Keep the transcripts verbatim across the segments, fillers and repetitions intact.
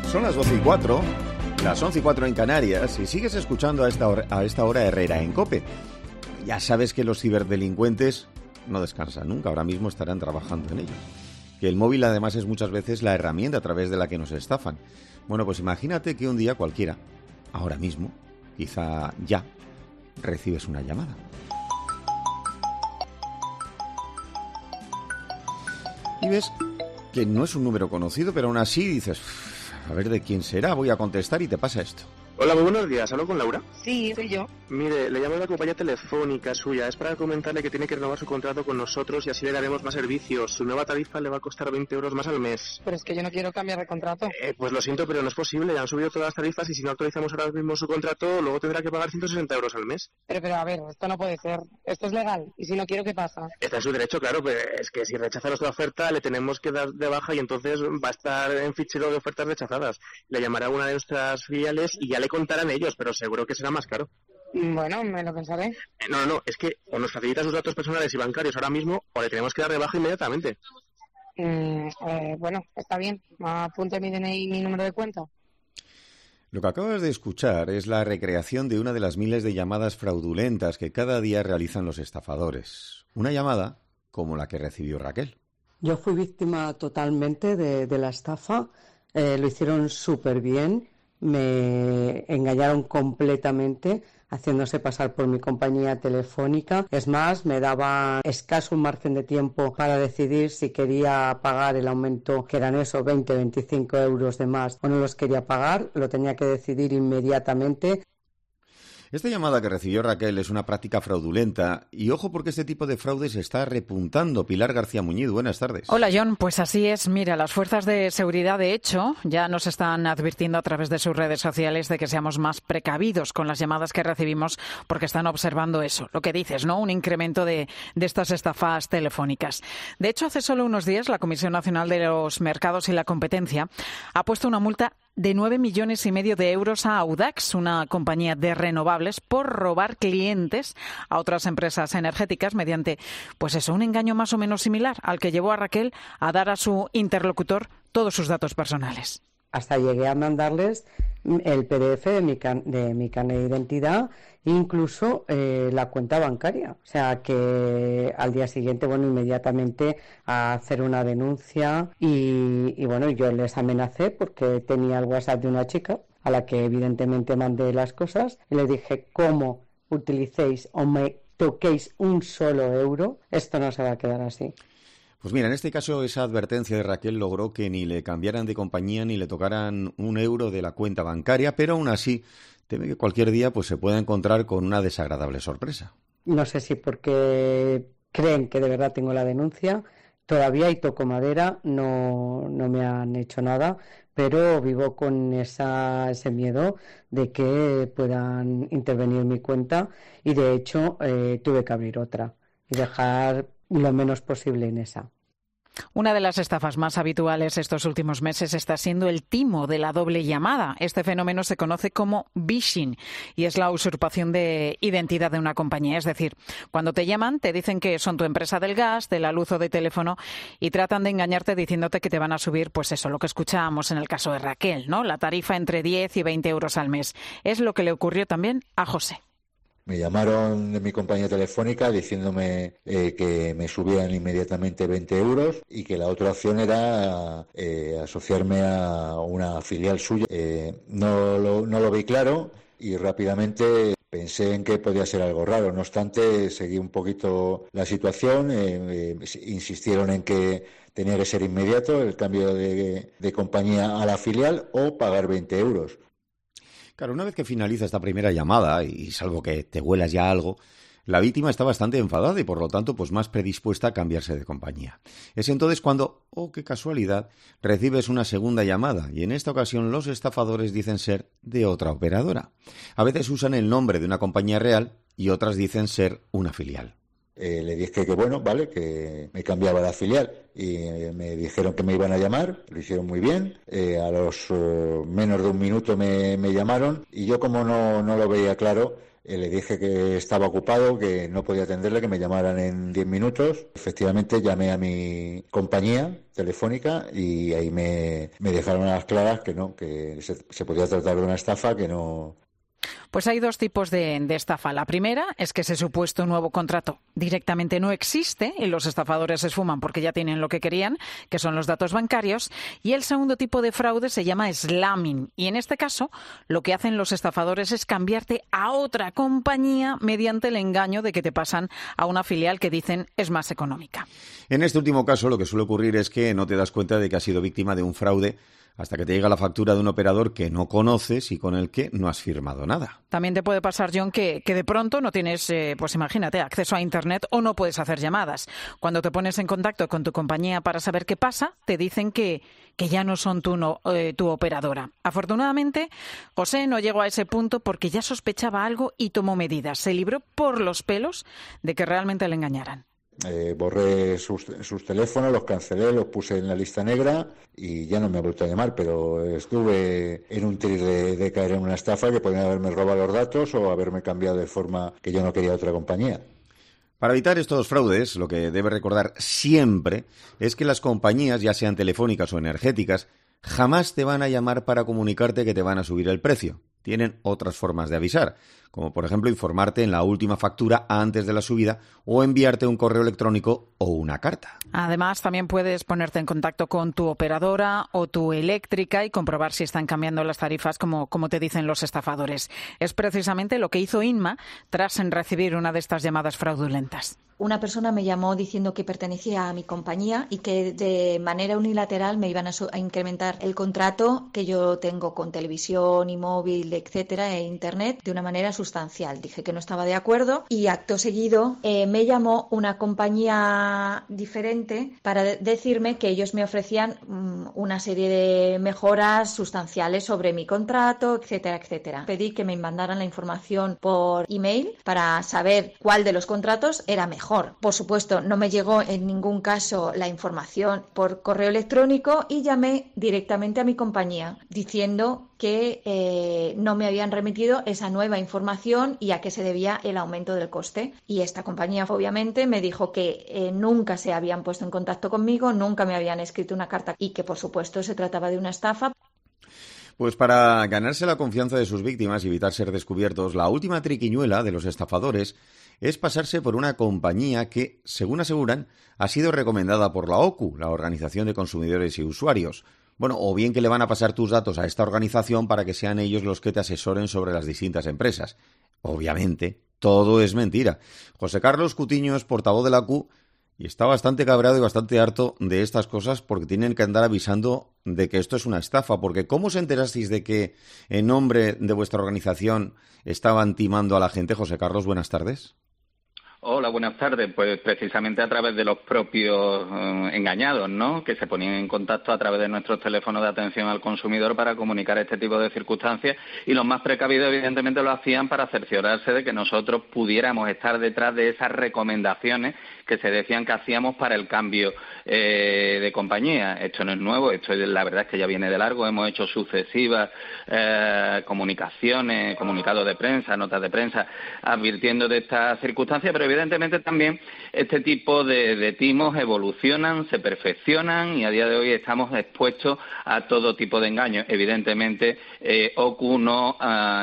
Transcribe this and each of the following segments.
Son las doce y cuatro, las once y cuatro en Canarias, y sigues escuchando a esta hora, a esta hora Herrera en COPE. Ya sabes que los ciberdelincuentes no descansan nunca, ahora mismo estarán trabajando en ello. Que el móvil además es muchas veces la herramienta a través de la que nos estafan. Bueno, pues imagínate que un día cualquiera, ahora mismo, quizá ya, recibes una llamada. Y ves que no es un número conocido, pero aún así dices, a ver de quién será, voy a contestar y te pasa esto. Hola, muy buenos días. ¿Hablo con Laura? Sí, soy yo. Mire, le llamo de la compañía telefónica suya. Es para comentarle que tiene que renovar su contrato con nosotros y así le daremos más servicios. Su nueva tarifa le va a costar veinte euros más al mes. Pero es que yo no quiero cambiar de contrato. Eh, pues lo siento, pero no es posible. Ya han subido todas las tarifas y si no actualizamos ahora mismo su contrato, luego tendrá que pagar ciento sesenta euros al mes. Pero, pero, a ver, esto no puede ser. Esto es legal. Y si no quiero, ¿qué pasa? Está en su derecho, claro, pero es que si rechaza nuestra oferta, le tenemos que dar de baja y entonces va a estar en fichero de ofertas rechazadas. Le llamará a una de nuestras filiales y ya le contarán ellos, pero seguro que será más caro. Bueno, me lo pensaré. Eh, no, no, es que o nos facilita sus datos personales y bancarios ahora mismo o le tenemos que dar de baja inmediatamente. Mm, eh, bueno, está bien. Apunte mi D N I y mi número de cuenta. Lo que acabas de escuchar es la recreación de una de las miles de llamadas fraudulentas que cada día realizan los estafadores. Una llamada como la que recibió Raquel. Yo fui víctima totalmente de, de la estafa. Eh, lo hicieron súper bien. Me engañaron completamente haciéndose pasar por mi compañía telefónica. Es más, me daba escaso un margen de tiempo para decidir si quería pagar el aumento, que eran esos veinte, veinticinco euros de más, o no los quería pagar. Lo tenía que decidir inmediatamente. Esta llamada que recibió Raquel es una práctica fraudulenta y ojo porque este tipo de fraude se está repuntando. Pilar García Muñiz, buenas tardes. Hola John, pues así es. Mira, las fuerzas de seguridad de hecho ya nos están advirtiendo a través de sus redes sociales de que seamos más precavidos con las llamadas que recibimos porque están observando eso, lo que dices, ¿no? Un incremento de, de estas estafas telefónicas. De hecho, hace solo unos días la Comisión Nacional de los Mercados y la Competencia ha puesto una multa de nueve millones y medio de euros a Audax, una compañía de renovables, por robar clientes a otras empresas energéticas mediante, pues eso, un engaño más o menos similar al que llevó a Raquel a dar a su interlocutor todos sus datos personales. Hasta llegué a mandarles el P D F de mi, can- de mi carnet de identidad e incluso eh, la cuenta bancaria. O sea que al día siguiente, bueno, inmediatamente a hacer una denuncia y, y bueno, yo les amenacé porque tenía el WhatsApp de una chica a la que evidentemente mandé las cosas y les dije, ¿cómo utilicéis o me toquéis un solo euro? Esto no se va a quedar así. Pues mira, en este caso esa advertencia de Raquel logró que ni le cambiaran de compañía ni le tocaran un euro de la cuenta bancaria, pero aún así teme que cualquier día pues se pueda encontrar con una desagradable sorpresa. No sé si porque creen que de verdad tengo la denuncia, todavía y toco madera, no, no me han hecho nada, pero vivo con esa, ese miedo de que puedan intervenir mi cuenta y de hecho eh, tuve que abrir otra y dejar lo menos posible en esa. Una de las estafas más habituales estos últimos meses está siendo el timo de la doble llamada. Este fenómeno se conoce como phishing y es la usurpación de identidad de una compañía. Es decir, cuando te llaman te dicen que son tu empresa del gas, de la luz o de teléfono y tratan de engañarte diciéndote que te van a subir, pues eso, lo que escuchábamos en el caso de Raquel, ¿no? La tarifa entre diez y veinte euros al mes. Es lo que le ocurrió también a José. Me llamaron de mi compañía telefónica diciéndome eh, que me subían inmediatamente veinte euros y que la otra opción era eh, asociarme a una filial suya. Eh, no, lo, no lo vi claro y rápidamente pensé en que podía ser algo raro. No obstante, seguí un poquito la situación. Eh, eh, insistieron en que tenía que ser inmediato el cambio de, de compañía a la filial o pagar veinte euros. Claro, una vez que finaliza esta primera llamada, y salvo que te huelas ya algo, la víctima está bastante enfadada y por lo tanto pues más predispuesta a cambiarse de compañía. Es entonces cuando, oh qué casualidad, recibes una segunda llamada y en esta ocasión los estafadores dicen ser de otra operadora. A veces usan el nombre de una compañía real y otras dicen ser una filial. Eh, le dije que bueno, vale, que me cambiaba la filial y eh, me dijeron que me iban a llamar, lo hicieron muy bien. Eh, a los uh, menos de un minuto me, me llamaron y yo como no, no lo veía claro, eh, le dije que estaba ocupado, que no podía atenderle, que me llamaran en diez minutos. Efectivamente llamé a mi compañía telefónica y ahí me, me dejaron a las claras que no, que se, se podía tratar de una estafa, que no... Pues hay dos tipos de, de estafa. La primera es que ese supuesto nuevo contrato directamente no existe y los estafadores se esfuman porque ya tienen lo que querían, que son los datos bancarios. Y el segundo tipo de fraude se llama slamming. Y en este caso, lo que hacen los estafadores es cambiarte a otra compañía mediante el engaño de que te pasan a una filial que dicen es más económica. En este último caso, lo que suele ocurrir es que no te das cuenta de que has sido víctima de un fraude hasta que te llega la factura de un operador que no conoces y con el que no has firmado nada. También te puede pasar, John, que, que de pronto no tienes, eh, pues imagínate, acceso a Internet o no puedes hacer llamadas. Cuando te pones en contacto con tu compañía para saber qué pasa, te dicen que, que ya no son tu, no, eh, tu operadora. Afortunadamente, José no llegó a ese punto porque ya sospechaba algo y tomó medidas. Se libró por los pelos de que realmente le engañaran. Eh, borré sus, sus teléfonos, los cancelé, los puse en la lista negra y ya no me ha vuelto a llamar, pero estuve en un tris de, de caer en una estafa que podían haberme robado los datos o haberme cambiado de forma que yo no quería otra compañía. Para evitar estos fraudes, lo que debe recordar siempre es que las compañías, ya sean telefónicas o energéticas, jamás te van a llamar para comunicarte que te van a subir el precio. Tienen otras formas de avisar, como por ejemplo informarte en la última factura antes de la subida o enviarte un correo electrónico o una carta. Además, también puedes ponerte en contacto con tu operadora o tu eléctrica y comprobar si están cambiando las tarifas como, como te dicen los estafadores. Es precisamente lo que hizo Inma tras recibir una de estas llamadas fraudulentas. Una persona me llamó diciendo que pertenecía a mi compañía y que de manera unilateral me iban a, so- a incrementar el contrato que yo tengo con televisión y móvil, etcétera, e internet de una manera sustancial. Dije que no estaba de acuerdo y acto seguido eh, me llamó una compañía diferente para de- decirme que ellos me ofrecían um, una serie de mejoras sustanciales sobre mi contrato, etcétera, etcétera. Pedí que me mandaran la información por email para saber cuál de los contratos era mejor. Por supuesto, no me llegó en ningún caso la información por correo electrónico y llamé directamente a mi compañía diciendo que eh, no me habían remitido esa nueva información y a qué se debía el aumento del coste. Y esta compañía obviamente me dijo que eh, nunca se habían puesto en contacto conmigo, nunca me habían escrito una carta y que por supuesto se trataba de una estafa. Pues para ganarse la confianza de sus víctimas y evitar ser descubiertos, la última triquiñuela de los estafadores es pasarse por una compañía que, según aseguran, ha sido recomendada por la O C U, la Organización de Consumidores y Usuarios. Bueno, o bien que le van a pasar tus datos a esta organización para que sean ellos los que te asesoren sobre las distintas empresas. Obviamente, todo es mentira. José Carlos Cutiño es portavoz de la O C U y está bastante cabreado y bastante harto de estas cosas porque tienen que andar avisando de que esto es una estafa. Porque ¿cómo os enterasteis de que en nombre de vuestra organización estaban timando a la gente? José Carlos, buenas tardes. Hola, buenas tardes. Pues precisamente a través de los propios eh, engañados, ¿no?, que se ponían en contacto a través de nuestros teléfonos de atención al consumidor para comunicar este tipo de circunstancias, y los más precavidos evidentemente lo hacían para cerciorarse de que nosotros pudiéramos estar detrás de esas recomendaciones que se decían que hacíamos para el cambio eh, de compañía. Esto no es nuevo, esto la verdad es que ya viene de largo. Hemos hecho sucesivas eh, comunicaciones, comunicados de prensa, notas de prensa, advirtiendo de estas circunstancias, pero evidentemente también este tipo de, de timos evolucionan, se perfeccionan y a día de hoy estamos expuestos a todo tipo de engaños. Evidentemente, eh, O C U no, uh,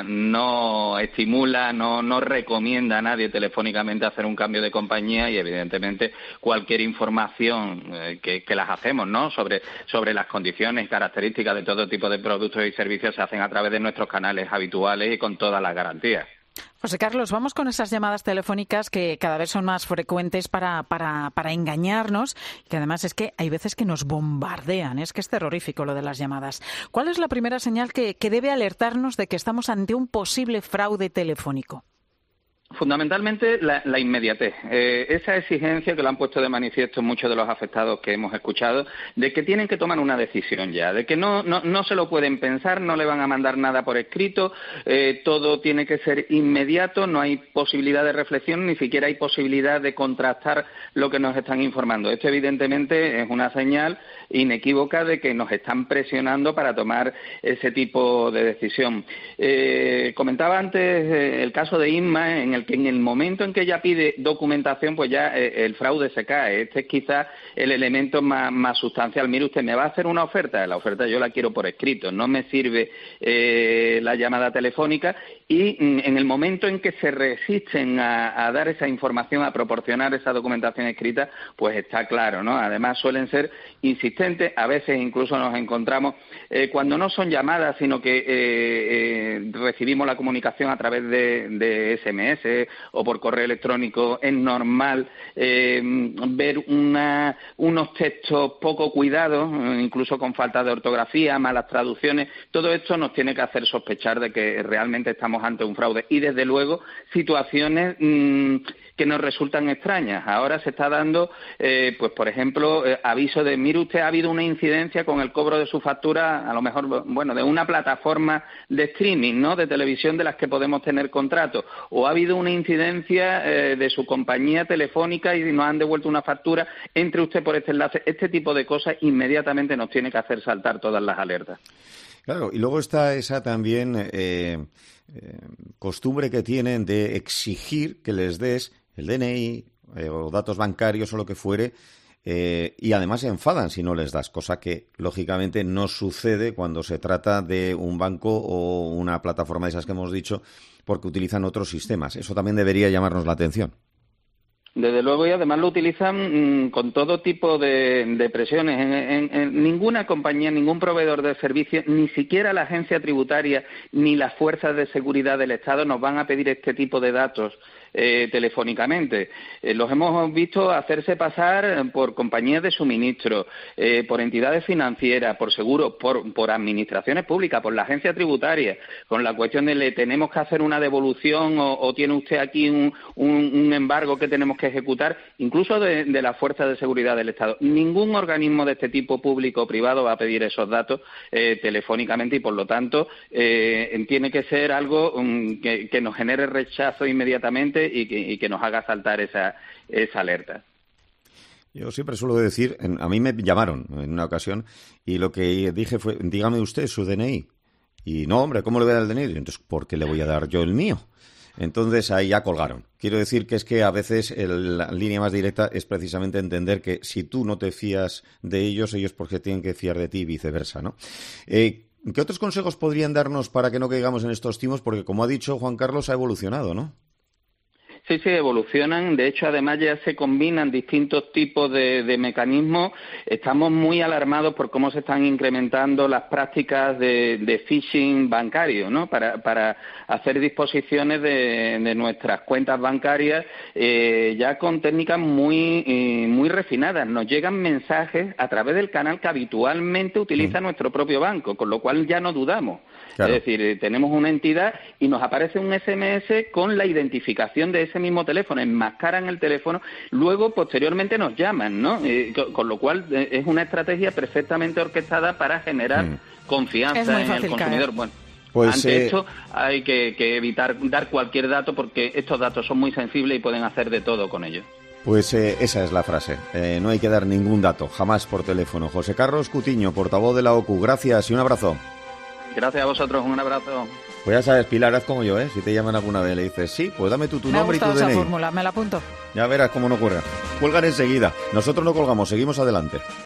no estimula, no, no recomienda a nadie telefónicamente hacer un cambio de compañía y evidentemente cualquier información eh, que, que las hacemos, ¿no?, sobre, sobre las condiciones y características de todo tipo de productos y servicios se hacen a través de nuestros canales habituales y con todas las garantías. José Carlos, vamos con esas llamadas telefónicas que cada vez son más frecuentes para, para, para engañarnos, y que además es que hay veces que nos bombardean. Es que es terrorífico lo de las llamadas. ¿Cuál es la primera señal que, que debe alertarnos de que estamos ante un posible fraude telefónico? Fundamentalmente la, la inmediatez, eh, esa exigencia que lo han puesto de manifiesto muchos de los afectados que hemos escuchado, de que tienen que tomar una decisión ya, de que no, no, no se lo pueden pensar, no le van a mandar nada por escrito, eh, todo tiene que ser inmediato, no hay posibilidad de reflexión, ni siquiera hay posibilidad de contrastar lo que nos están informando. Esto evidentemente es una señal inequívoca de que nos están presionando para tomar ese tipo de decisión. Eh, comentaba antes eh, el caso de Inma, en el que en el momento en que ella pide documentación, pues ya eh, el fraude se cae. Este es quizás el elemento más, más sustancial. Mire usted, ¿me va a hacer una oferta? La oferta yo la quiero por escrito, no me sirve eh, la llamada telefónica. Y mm, en el momento en que se resisten a, a dar esa información, a proporcionar esa documentación escrita, pues está claro, ¿no? Además suelen ser insistentes, a veces incluso nos encontramos eh, cuando no son llamadas, sino que eh, eh, recibimos la comunicación a través de, de ese eme ese o por correo electrónico. Es normal eh, ver una, unos textos poco cuidados, incluso con falta de ortografía, malas traducciones. Todo esto nos tiene que hacer sospechar de que realmente estamos ante un fraude y, desde luego, situaciones mmm, que nos resultan extrañas. Ahora se está dando, eh, pues por ejemplo, eh, aviso de, mire usted, ha habido una incidencia con el cobro de su factura, a lo mejor, bueno, de una plataforma de streaming, ¿no?, de televisión de las que podemos tener contrato, o ha habido una incidencia eh, de su compañía telefónica y nos han devuelto una factura, entre usted por este enlace. Este tipo de cosas inmediatamente nos tiene que hacer saltar todas las alertas. Claro, y luego está esa también eh, eh, costumbre que tienen de exigir que les des el de ene i eh, o datos bancarios o lo que fuere, eh, y además se enfadan si no les das, cosa que lógicamente no sucede cuando se trata de un banco o una plataforma de esas que hemos dicho, porque utilizan otros sistemas. Eso también debería llamarnos la atención. Desde luego, y además lo utilizan mmm, con todo tipo de, de presiones. En, en, en ninguna compañía, ningún proveedor de servicios, ni siquiera la agencia tributaria ni las fuerzas de seguridad del Estado nos van a pedir este tipo de datos eh, telefónicamente. Eh, los hemos visto hacerse pasar por compañías de suministro, eh, por entidades financieras, por seguros, por, por administraciones públicas, por la agencia tributaria, con la cuestión de le tenemos que hacer una devolución o, o tiene usted aquí un, un, un embargo que tenemos que ejecutar, incluso de, de las fuerzas de seguridad del Estado. Ningún organismo de este tipo, público o privado, va a pedir esos datos eh, telefónicamente y, por lo tanto, eh, tiene que ser algo um, que, que nos genere rechazo inmediatamente y que, y que nos haga saltar esa, esa alerta. Yo siempre suelo decir, en, a mí me llamaron en una ocasión y lo que dije fue, dígame usted su de ene i. Y no, hombre, ¿cómo le voy a dar el de ene i? Entonces, ¿por qué le voy a dar yo el mío? Entonces ahí ya colgaron. Quiero decir que es que a veces el, la línea más directa es precisamente entender que si tú no te fías de ellos, ellos porque tienen que fiar de ti y viceversa, ¿no? Eh, ¿Qué otros consejos podrían darnos para que no caigamos en estos timos? Porque, como ha dicho Juan Carlos, ha evolucionado, ¿no? Sí, sí, evolucionan. De hecho, además ya se combinan distintos tipos de, de mecanismos. Estamos muy alarmados por cómo se están incrementando las prácticas de, de phishing bancario, ¿no? Para, para hacer disposiciones de, de nuestras cuentas bancarias eh, ya con técnicas muy, eh, muy refinadas. Nos llegan mensajes a través del canal que habitualmente utiliza mm. nuestro propio banco, con lo cual ya no dudamos. Claro. Es decir, tenemos una entidad y nos aparece un ese eme ese con la identificación de ese mismo teléfono, enmascaran el teléfono, luego posteriormente nos llaman, ¿no? Eh, con, con lo cual eh, es una estrategia perfectamente orquestada para generar mm. confianza en el consumidor. Caer. Bueno, pues, ante eh... esto hay que, que evitar dar cualquier dato porque estos datos son muy sensibles y pueden hacer de todo con ellos. Pues eh, esa es la frase. Eh, no hay que dar ningún dato, jamás por teléfono. José Carlos Cutiño, portavoz de la O C U, gracias y un abrazo. Gracias a vosotros, un abrazo. Pues ya sabes, Pilar, haz como yo, ¿eh? Si te llaman alguna vez, le dices, sí, pues dame tú tu me nombre y tu de ene i. Me ha gustado esa de ene i. fórmula, me la apunto. Ya verás cómo no ocurre. Cuelgan enseguida. Nosotros no colgamos, seguimos adelante.